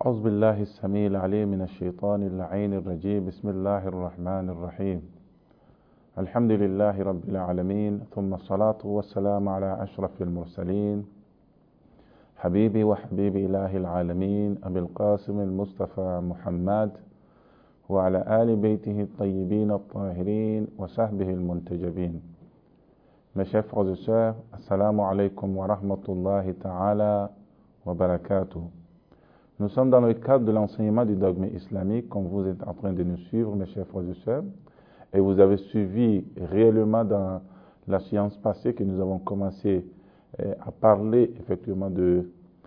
أعوذ بالله السميع العليم من الشيطان اللعين الرجيم. بسم الله الرحمن الرحيم. الحمد لله رب العالمين، ثم الصلاة والسلام على أشرف المرسلين حبيبي وحبيب إله العالمين أبي القاسم المصطفى محمد وعلى آل بيته الطيبين الطاهرين وصحبه المنتجبين. Mes chers frères et sœurs, assalamu alaikum wa rahmatullahi ta'ala wa barakatuh. Nous sommes dans le cadre de l'enseignement du dogme islamique, comme vous êtes en train de nous suivre, mes chers frères et sœurs, et vous avez suivi réellement dans la séance passée que nous avons commencé à parler effectivement de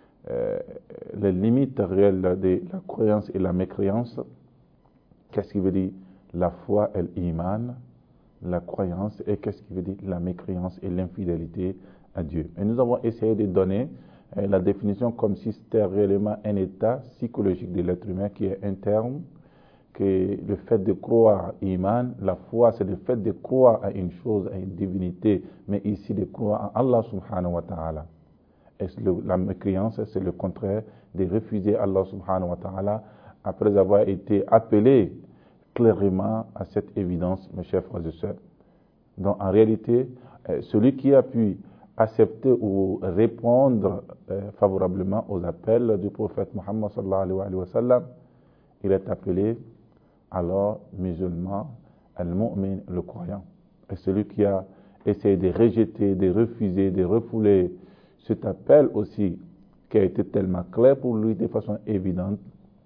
les limites réelles de la croyance et la mécréance. Qu'est-ce qui veut dire la foi et l'iman, la croyance, et qu'est-ce qui veut dire la mécréance et l'infidélité à Dieu. Et nous avons essayé de donner la définition comme si c'était réellement un état psychologique de l'être humain qui est interne, que le fait de croire iman, la foi c'est le fait de croire à une chose, à une divinité, mais ici de croire en Allah subhanahu wa ta'ala. Et la mécréance c'est le contraire de refuser Allah subhanahu wa ta'ala après avoir été appelé clairement à cette évidence, mes chers frères et sœurs. Donc en réalité, celui qui a pu accepter ou répondre favorablement aux appels du prophète Muhammad sallallahu alayhi wa sallam, il est appelé alors musulman, al-mu'min, le croyant. Et celui qui a essayé de rejeter, de refuser, de refouler cet appel aussi, qui a été tellement clair pour lui de façon évidente,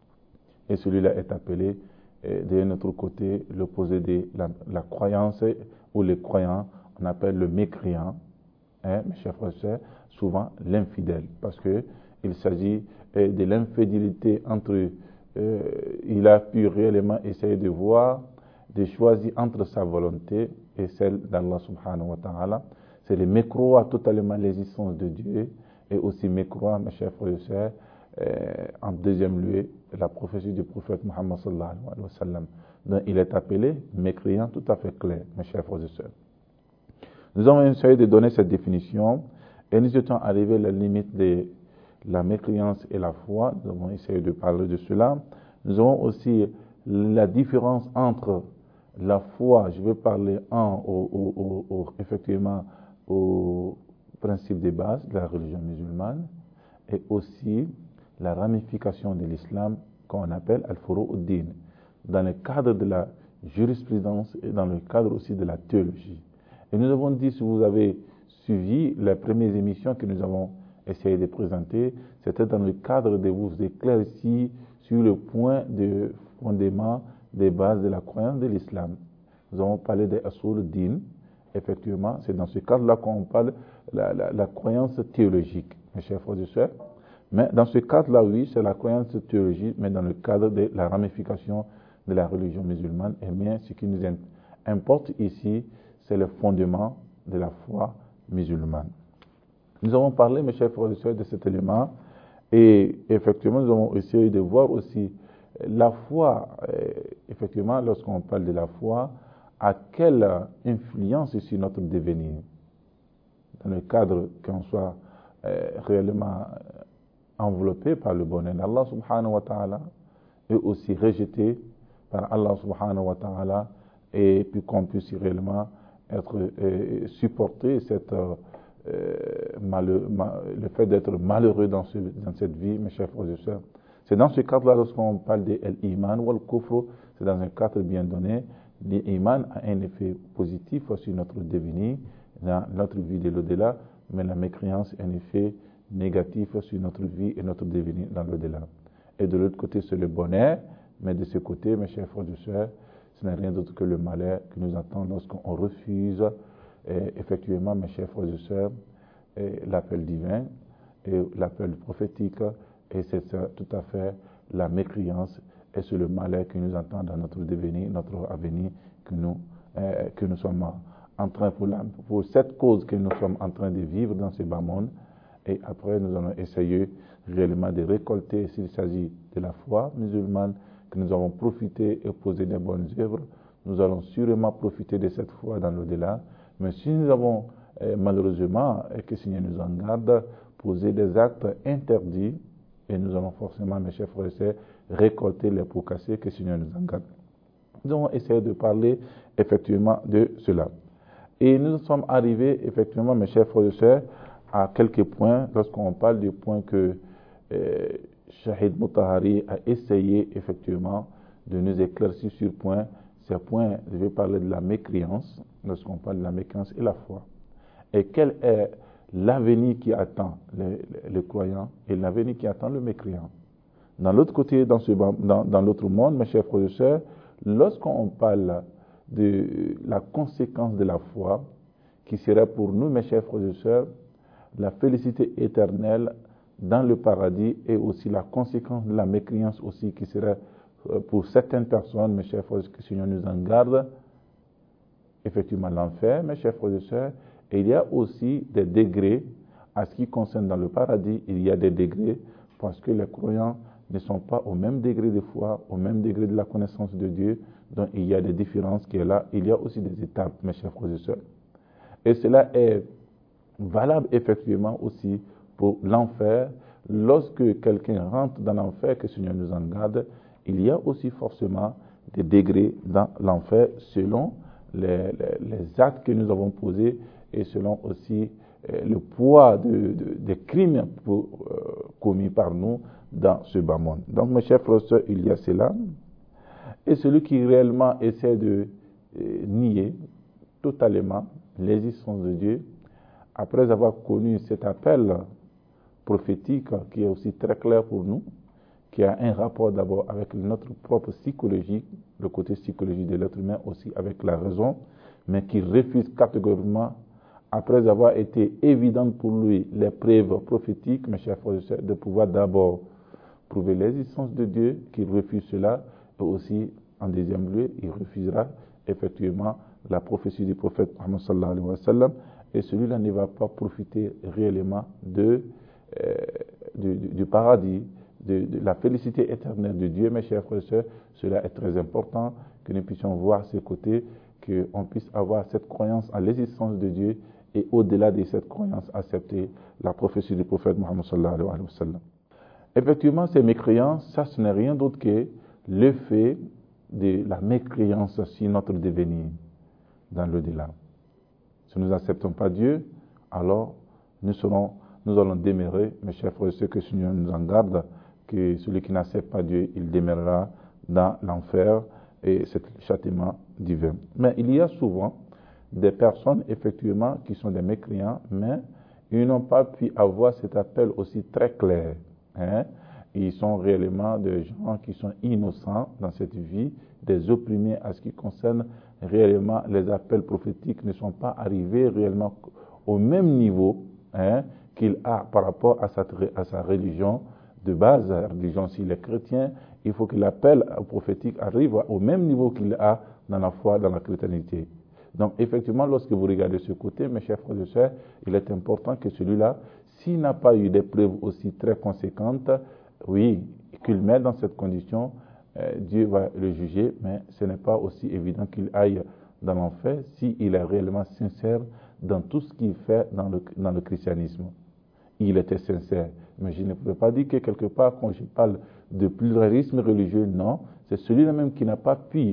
et celui-là est appelé de notre côté l'opposé de la croyance ou les croyants, on appelle le mécréant. Mes chers frères et sœurs, souvent l'infidèle, parce que il s'agit de l'infidélité entre il a pu réellement essayer de voir, de choisir entre sa volonté et celle d'Allah subhanahu wa ta'ala. C'est de mécroire totalement l'existence de Dieu et aussi mécroire, mes chers frères et sœurs, en deuxième lieu, la prophétie du prophète Muhammad sallallahu alayhi wa sallam. Donc il est appelé mécréant tout à fait clair, mes chers frères et sœurs. Nous avons essayé de donner cette définition et nous étions arrivés à la limite de la mécréance et la foi. Nous avons essayé de parler de cela. Nous avons aussi la différence entre la foi, je vais parler effectivement au principe de base de la religion musulmane, et aussi la ramification de l'islam qu'on appelle al-furu'ud-din, dans le cadre de la jurisprudence et dans le cadre aussi de la théologie. Et nous avons dit, si vous avez suivi les premières émissions que nous avons essayé de présenter, c'était dans le cadre de vous éclaircir sur le point de fondement des bases de la croyance de l'islam. Nous avons parlé des usul-din, effectivement, c'est dans ce cadre-là qu'on parle de la croyance théologique, mes chers frères et sœurs. Mais dans ce cadre-là, oui, c'est la croyance théologique, mais dans le cadre de la ramification de la religion musulmane. Et bien, ce qui nous importe ici, c'est le fondement de la foi musulmane. Nous avons parlé, mes chers frères et sœurs, de cet élément, et effectivement, nous avons essayé de voir aussi la foi, effectivement, lorsqu'on parle de la foi, à quelle influence sur notre devenir, dans le cadre qu'on soit réellement enveloppé par le bonheur d'Allah subhanahu wa ta'ala, et aussi rejeté par Allah subhanahu wa ta'ala, et puis qu'on puisse réellement supporter le fait d'être malheureux dans cette vie, mes chers frères et sœurs. C'est dans ce cadre-là, lorsqu'on parle de l'iman ou al-kufr, c'est dans un cadre bien donné. L'iman a un effet positif sur notre devenir, dans notre vie de l'au-delà, mais la mécréance a un effet négatif sur notre vie et notre devenir dans l'au-delà. Et de l'autre côté, c'est le bonheur, mais de ce côté, mes chers frères et sœurs, ce n'est rien d'autre que le malheur qui nous attend lorsqu'on refuse, effectivement, mes chers frères et sœurs, l'appel divin et l'appel prophétique, et c'est tout à fait la mécréance, et c'est le malheur qui nous attend dans notre devenir, notre avenir, que nous sommes en train, pour cette cause que nous sommes en train de vivre dans ce bas monde, et après nous allons essayer réellement de récolter, s'il s'agit de la foi musulmane, que nous avons profité et posé des bonnes œuvres, nous allons sûrement profiter de cette foi dans l'au-delà. Mais si nous avons malheureusement, et que le Seigneur nous en garde, posé des actes interdits, et nous allons forcément, mes chers frères et sœurs, récolter les pots cassés que le Seigneur nous en garde. Nous allons essayer de parler effectivement de cela. Et nous sommes arrivés effectivement, mes chers frères et sœurs, à quelques points lorsqu'on parle du point que Shahid Mutahari a essayé effectivement de nous éclaircir sur point. Ces points, je vais parler de la mécréance, lorsqu'on parle de la mécréance et la foi. Et quel est l'avenir qui attend le croyant et l'avenir qui attend le mécréant. Dans l'autre côté, dans l'autre monde, mes chers frères et sœurs, lorsqu'on parle de la conséquence de la foi, qui serait pour nous, mes chers frères et sœurs, la félicité éternelle dans le paradis et aussi la conséquence de la mécréance aussi, qui serait pour certaines personnes, mes chers frères, que le Seigneur nous en garde, effectivement l'enfer, mes chers frères et sœurs, et il y a aussi des degrés, à ce qui concerne dans le paradis, il y a des degrés, parce que les croyants ne sont pas au même degré de foi, au même degré de la connaissance de Dieu, donc il y a des différences qui est là, il y a aussi des étapes, mes chers frères et sœurs. Et cela est valable effectivement aussi pour l'enfer. Lorsque quelqu'un rentre dans l'enfer, que le Seigneur nous en garde, il y a aussi forcément des degrés dans l'enfer selon les actes que nous avons posés et selon aussi le poids des crimes commis par nous dans ce bas monde. Donc, mes chers frères et sœurs, il y a cela. Et celui qui réellement essaie de nier totalement l'existence de Dieu, après avoir connu cet appel prophétique qui est aussi très clair pour nous, qui a un rapport d'abord avec notre propre psychologie, le côté psychologique de l'être humain, aussi avec la raison, mais qui refuse catégoriquement, après avoir été évidente pour lui les preuves prophétiques, mes chers frères et sœurs, de pouvoir d'abord prouver l'existence de Dieu, qu'il refuse cela, et aussi, en deuxième lieu, il refusera effectivement la prophétie du prophète Muhammad sallallahu alayhi wa sallam, et celui-là ne va pas profiter réellement du paradis, de la félicité éternelle de Dieu, mes chers frères et sœurs. Cela est très important que nous puissions voir ce côté, qu'on puisse avoir cette croyance en l'existence de Dieu et au-delà de cette croyance, accepter la prophétie du prophète Muhammad sallallahu alayhi wa sallam. Effectivement, ces mécréances, ça ce n'est rien d'autre que le fait de la mécréance sur notre devenir dans l'au-delà. Si nous n'acceptons pas Dieu, alors nous allons demeurer, mes chers frères et sœurs, que le Seigneur nous en garde, que celui qui n'accepte pas Dieu, il demeurera dans l'enfer et cet châtiment divin. Mais il y a souvent des personnes, effectivement, qui sont des mécréants, mais ils n'ont pas pu avoir cet appel aussi très clair. Ils sont réellement des gens qui sont innocents dans cette vie, des opprimés à ce qui concerne réellement les appels prophétiques ne sont pas arrivés réellement au même niveau qu'il a par rapport à sa religion de base, la religion s'il est chrétien, il faut que l'appel prophétique arrive au même niveau qu'il a dans la foi, dans la chrétienté. Donc effectivement, lorsque vous regardez ce côté, mes chers frères et sœurs, il est important que celui-là, s'il n'a pas eu des preuves aussi très conséquentes, oui, qu'il met dans cette condition, Dieu va le juger, mais ce n'est pas aussi évident qu'il aille dans l'enfer s'il est réellement sincère dans tout ce qu'il fait dans le christianisme. Il était sincère, mais je ne peux pas dire que quelque part, quand je parle de pluralisme religieux, non, c'est celui-là même qui n'a pas pu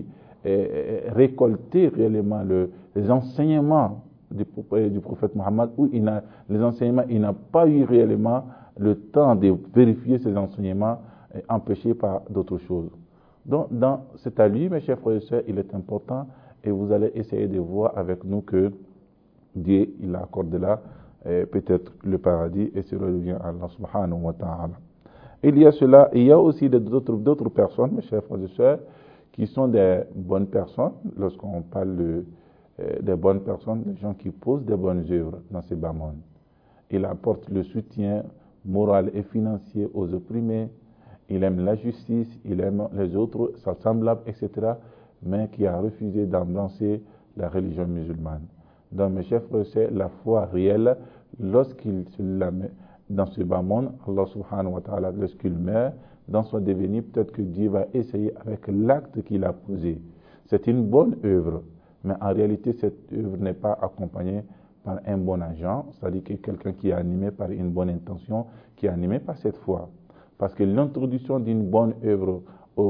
récolter réellement les enseignements du prophète Mohammed, ou les enseignements, il n'a pas eu réellement le temps de vérifier ces enseignements empêchés par d'autres choses. Donc, c'est à lui, mes chers frères et sœurs, il est important, et vous allez essayer de voir avec nous que Dieu, il accorde là peut-être le paradis, et cela revient à Allah subhanahu wa ta'ala. Il y a cela, il y a aussi d'autres personnes, mes chers frères et sœurs, qui sont des bonnes personnes, lorsqu'on parle des bonnes personnes, des gens qui posent des bonnes œuvres dans ces bas mondes. Il apporte le soutien moral et financier aux opprimés, il aime la justice, il aime les autres, sa semblable, etc., mais qui a refusé d'embrasser la religion musulmane. Donc, mes chers frères et sœurs, la foi réelle, lorsqu'il se la met dans ce bas monde, Allah subhanahu wa ta'ala, lorsqu'il meurt, dans son devenir, peut-être que Dieu va essayer avec l'acte qu'il a posé. C'est une bonne œuvre, mais en réalité, cette œuvre n'est pas accompagnée par un bon agent, c'est-à-dire que quelqu'un qui est animé par une bonne intention, qui est animé par cette foi. Parce que l'introduction d'une bonne œuvre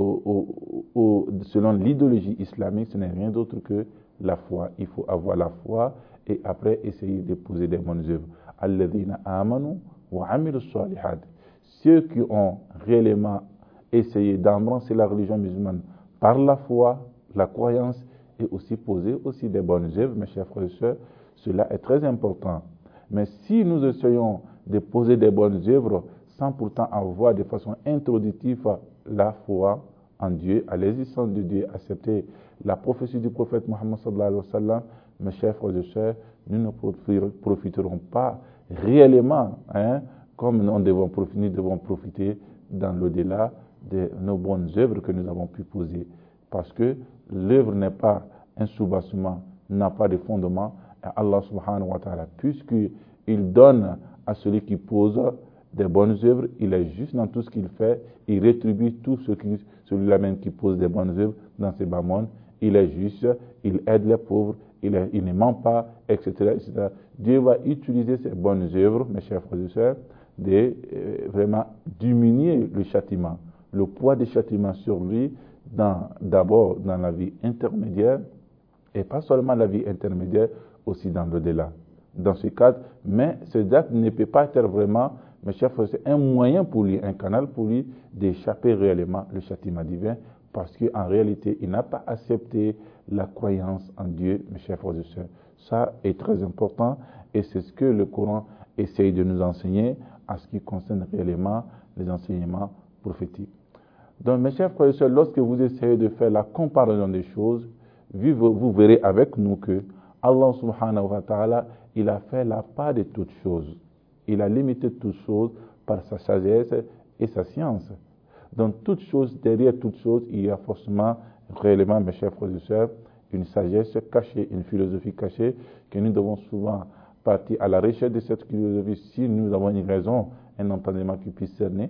selon l'idéologie islamique, ce n'est rien d'autre que la foi. Il faut avoir la foi et après essayer de poser des bonnes œuvres. Alladhina amanu wa amilu salihat. Ceux qui ont réellement essayé d'embrasser la religion musulmane par la foi, la croyance et aussi poser aussi des bonnes œuvres, mes chers frères et sœurs, cela est très important. Mais si nous essayons de poser des bonnes œuvres sans pourtant avoir de façon introductive la foi en Dieu, à l'existence de Dieu, accepter la prophétie du prophète Mohammed sallallahu alayhi wa sallam, mes chers frères et sœurs, nous ne profiterons pas réellement, comme nous devons profiter dans l'au-delà de nos bonnes œuvres que nous avons pu poser. Parce que l'œuvre n'est pas un soubassement, n'a pas de fondement. Et Allah subhanahu wa ta'ala, puisqu'il donne à celui qui pose des bonnes œuvres, il est juste dans tout ce qu'il fait, il rétribue tout celui-là même qui pose des bonnes œuvres dans ce bas monde, il est juste, il aide les pauvres, il ne ment pas, etc., etc. Dieu va utiliser ces bonnes œuvres, mes chers frères et sœurs, de vraiment diminuer le châtiment, le poids des châtiments sur lui, d'abord dans la vie intermédiaire, et pas seulement la vie intermédiaire, aussi dans l'au-delà. Dans ce cadre, mais ce acte ne peut pas être vraiment, mes chers frères, c'est un moyen pour lui, un canal pour lui d'échapper réellement le châtiment divin, parce qu'en réalité, il n'a pas accepté la croyance en Dieu, mes chers frères et sœurs. Ça est très important et c'est ce que le Coran essaye de nous enseigner en ce qui concerne réellement les enseignements prophétiques. Donc, mes chers frères et sœurs, lorsque vous essayez de faire la comparaison des choses, vous verrez avec nous que Allah subhanahu wa ta'ala, il a fait la part de toutes choses. Il a limité toutes choses par sa sagesse et sa science. Dans toutes choses, derrière toutes choses, il y a forcément, réellement, mes chers frères et sœurs, une sagesse cachée, une philosophie cachée, que nous devons souvent partir à la recherche de cette philosophie si nous avons une raison, un entendement qui puisse cerner,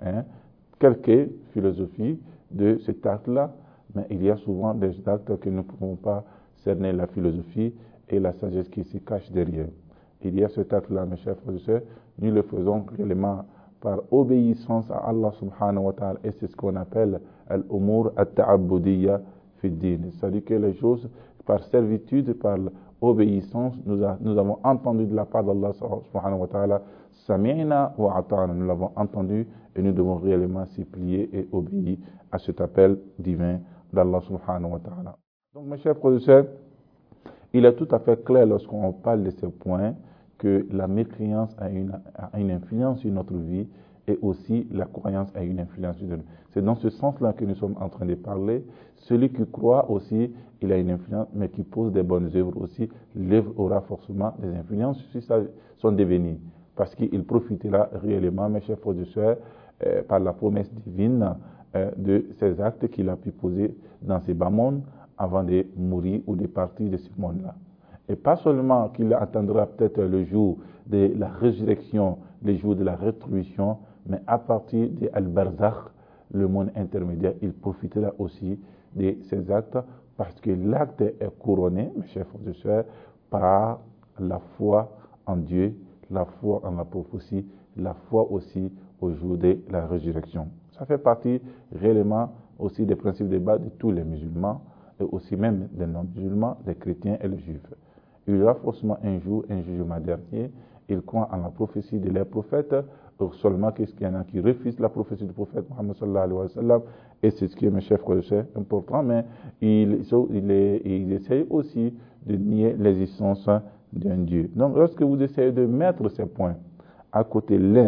quelque philosophie de cet acte-là, mais il y a souvent des actes que nous ne pouvons pas cerner la philosophie et la sagesse qui se cache derrière. Il y a cet acte-là, mes chers frères et sœurs, nous le faisons réellement par obéissance à Allah subhanahu wa ta'ala, et c'est ce qu'on appelle al-umur at-ta'abbudiyya fi din. C'est-à-dire que les choses, par servitude, par obéissance, nous avons entendu de la part d'Allah subhanahu wa ta'ala, sami'na wa ata'na, nous l'avons entendu et nous devons réellement s'y plier et obéir à cet appel divin d'Allah subhanahu wa ta'ala. Donc mes chers frères et sœurs, il est tout à fait clair lorsqu'on parle de ce point que la mécréance a une influence sur notre vie et aussi la croyance a une influence sur nous. C'est dans ce sens-là que nous sommes en train de parler. Celui qui croit aussi, il a une influence, mais qui pose des bonnes œuvres aussi, l'œuvre aura forcément des influences sur son devenir. Parce qu'il profitera réellement, mes chers frères et sœurs, par la promesse divine de ces actes qu'il a pu poser dans ces bas mondes avant de mourir ou de partir de ce monde-là. Et pas seulement qu'il attendra peut-être le jour de la résurrection, le jour de la rétribution, mais à partir de Al-Barzakh, le monde intermédiaire, il profitera aussi de ces actes parce que l'acte est couronné, mes chers frères et sœurs, par la foi en Dieu, la foi en la prophétie, la foi aussi au jour de la résurrection. Ça fait partie réellement aussi des principes de base de tous les musulmans et aussi même des non-musulmans, des chrétiens et les juifs. Il y aura forcément un jour, un jugement dernier. Ils croient en la prophétie de leurs prophètes, seulement qu'il y en a qui refusent la prophétie du prophète Mohammed sallallahu alayhi wa sallam, et c'est ce qui est, mes chers frères et sœurs, important, mais ils essayent aussi de nier l'existence d'un Dieu. Donc, lorsque vous essayez de mettre ces points à côté l'un,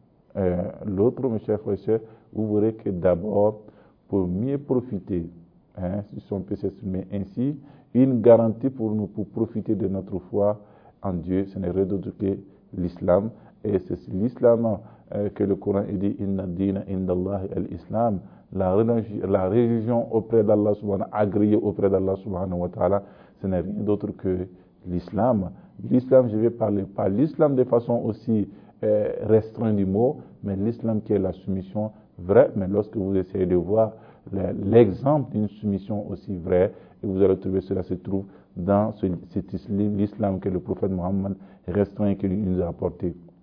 l'autre, mes chers frères et sœurs, vous verrez que d'abord, pour mieux profiter, si on peut s'exprimer ainsi, une garantie pour nous pour profiter de notre foi en Dieu, ce n'est rien d'autre que l'islam. Et c'est l'islam que le Coran dit Inna dina indallahi al-islam. La religion auprès d'Allah subhanahu agréée auprès d'Allah subhanahu wa ta'ala, ce n'est rien d'autre que l'islam. L'islam, je vais parler pas l'islam de façon aussi restreinte du mot, mais l'islam qui est la soumission vraie. Mais lorsque vous essayez de voir l'exemple d'une soumission aussi vraie, et vous allez trouver cela se trouve dans l'islam que le prophète Mohammed restreint qu'il nous a apporté.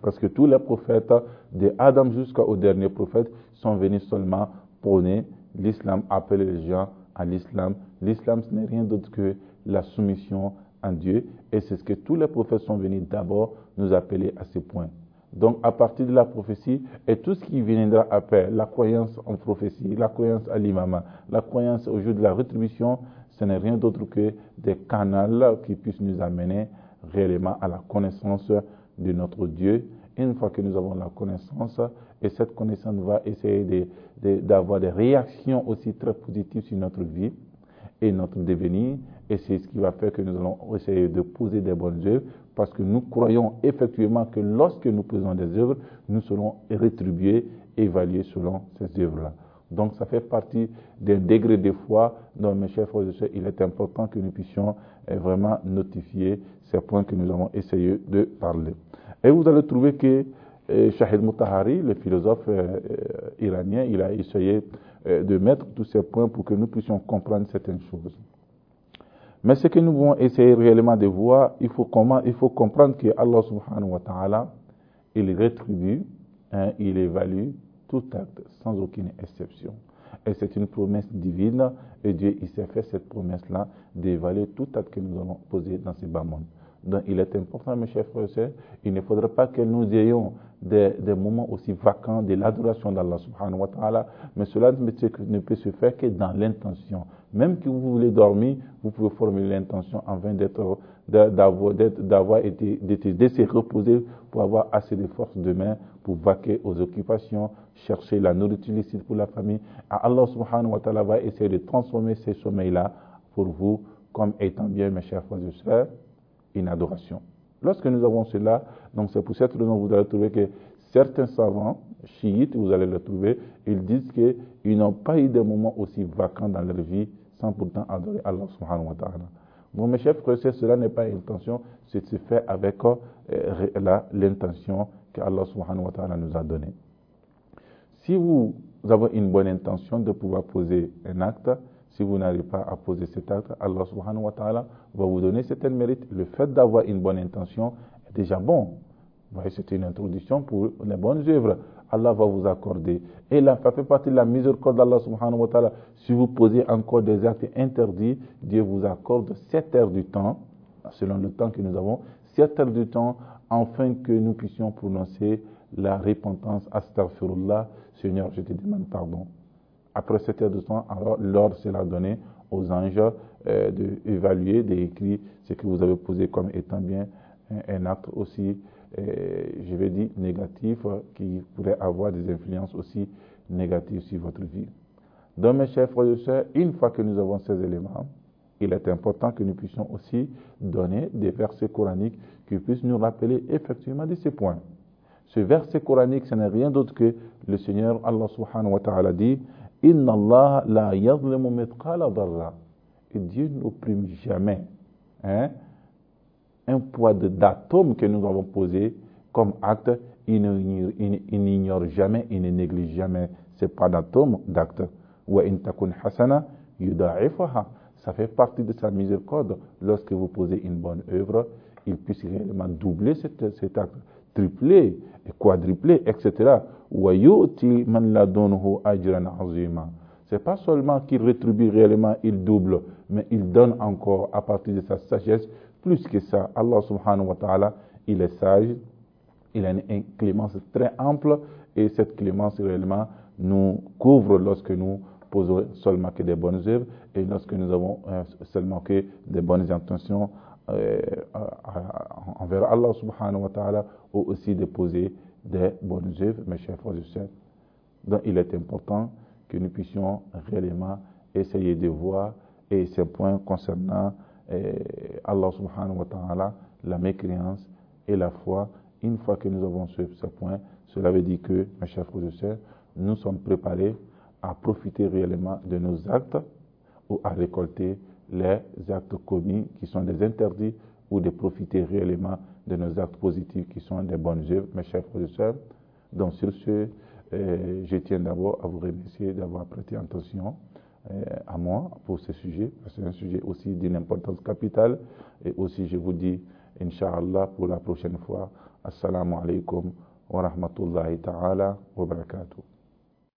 Parce que tous les prophètes, de Adam jusqu'au dernier prophète, sont venus seulement prôner l'islam, appeler les gens à l'islam. L'islam, ce n'est rien d'autre que la soumission à Dieu. Et c'est ce que tous les prophètes sont venus d'abord nous appeler à ce point. Donc, à partir de la prophétie, et tout ce qui viendra après, la croyance en prophétie, la croyance à l'imama, la croyance au jour de la rétribution, ce n'est rien d'autre que des canaux qui puissent nous amener réellement à la connaissance de notre Dieu. Et une fois que nous avons la connaissance, et cette connaissance va essayer d'avoir des réactions aussi très positives sur notre vie et notre devenir, et c'est ce qui va faire que nous allons essayer de poser des bonnes œuvres, parce que nous croyons effectivement que lorsque nous posons des œuvres, nous serons rétribués, évalués selon ces œuvres-là. Donc ça fait partie d'un degré de foi dont, mes chers frères et sœurs, il est important que nous puissions vraiment notifier ces points que nous avons essayé de parler. Et vous allez trouver que Shahid Mutahari, le philosophe iranien, il a essayé de mettre tous ces points pour que nous puissions comprendre certaines choses. Mais ce que nous voulons essayer réellement de voir, il faut comprendre que Allah subhanahu wa ta'ala, il rétribue, il évalue tout acte sans aucune exception. Et c'est une promesse divine, et Dieu il s'est fait cette promesse-là d'évaluer tout acte que nous allons poser dans ce bas monde. Donc il est important, mes chers frères et sœurs, il ne faudrait pas que nous ayons des moments aussi vacants de l'adoration d'Allah subhanahu wa ta'ala, mais cela ne peut se faire que dans l'intention. Même que vous voulez dormir, vous pouvez formuler l'intention afin de se reposer pour avoir assez de force demain pour vaquer aux occupations, chercher la nourriture licite pour la famille. Et Allah subhanahu wa ta'ala va essayer de transformer ces sommeils-là pour vous comme étant bien, mes chers frères et sœurs, une adoration. Lorsque nous avons cela, donc c'est pour cette raison que vous allez trouver que certains savants chiites, vous allez le trouver, ils disent qu'ils n'ont pas eu de moments aussi vacants dans leur vie sans pourtant adorer Allah subhanahu wa ta'ala. Bon, mes chers frères et sœurs, cela n'est pas une intention, c'est se fait avec l'intention que Allah subhanahu wa ta'ala nous a donnée. Si vous avez une bonne intention de pouvoir poser un acte, si vous n'arrivez pas à poser cet acte, Allah subhanahu wa ta'ala va vous donner certains mérites. Le fait d'avoir une bonne intention est déjà bon. Vous voyez, c'est une introduction pour les bonnes œuvres. Allah va vous accorder. Et là, ça fait partie de la miséricorde d'Allah subhanahu wa ta'ala. Si vous posez encore des actes interdits, Dieu vous accorde 7 heures du temps, selon le temps que nous avons, 7 heures du temps, afin que nous puissions prononcer la repentance. Astaghfirullah, Seigneur, je te demande pardon. Après 7 heures de temps, alors l'ordre sera donné aux anges d'évaluer, d'écrire ce que vous avez posé comme étant bien un acte aussi, je vais dire, négatif, qui pourrait avoir des influences aussi négatives sur votre vie. Donc, mes chers frères et sœurs, une fois que nous avons ces éléments, il est important que nous puissions aussi donner des versets coraniques qui puissent nous rappeler effectivement de ces points. Ce verset coranique, ce n'est rien d'autre que le Seigneur Allah subhanahu wa ta'ala dit « Inna Allah la yazlimu mithqala dharra » Et Dieu n'opprime jamais un poids d'atome que nous avons posé comme acte. Il n'ignore jamais, il ne néglige jamais ce poids d'atome d'acte. « Wa in takun hasana yudha'ifaha » Ça fait partie de sa miséricorde. Lorsque vous posez une bonne œuvre, il puisse réellement doubler cet acte, tripler, quadrupler, etc. وَيُؤْتِ مَنْ لَدُنْهُ أَجْرًا عَظِيمًا. C'est pas seulement qu'il rétribue réellement, il double, mais il donne encore à partir de sa sagesse plus que ça. Allah subhanahu wa ta'ala, il est sage, il a une clémence très ample et cette clémence réellement nous couvre lorsque nous posons seulement que des bonnes œuvres et lorsque nous avons seulement que des bonnes intentions envers Allah subhanahu wa ta'ala ou aussi de poser des bonnes œuvres, mes chers frères et sœurs. Donc il est important que nous puissions réellement essayer de voir et ces points concernant Allah subhanahu wa ta'ala, la mécréance et la foi. Une fois que nous avons ce point, cela veut dire que, mes chers frères et sœurs, nous sommes préparés à profiter réellement de nos actes ou à récolter les actes commis qui sont des interdits ou de profiter réellement de nos actes positifs qui sont des bonnes œuvres, mes chers frères et sœurs. Donc sur ce, je tiens d'abord à vous remercier d'avoir prêté attention à moi pour ce sujet, parce que c'est un sujet aussi d'une importance capitale. Et aussi, je vous dis, Inch'Allah, pour la prochaine fois, السلام عليكم ورحمة الله تعالى وبركاته.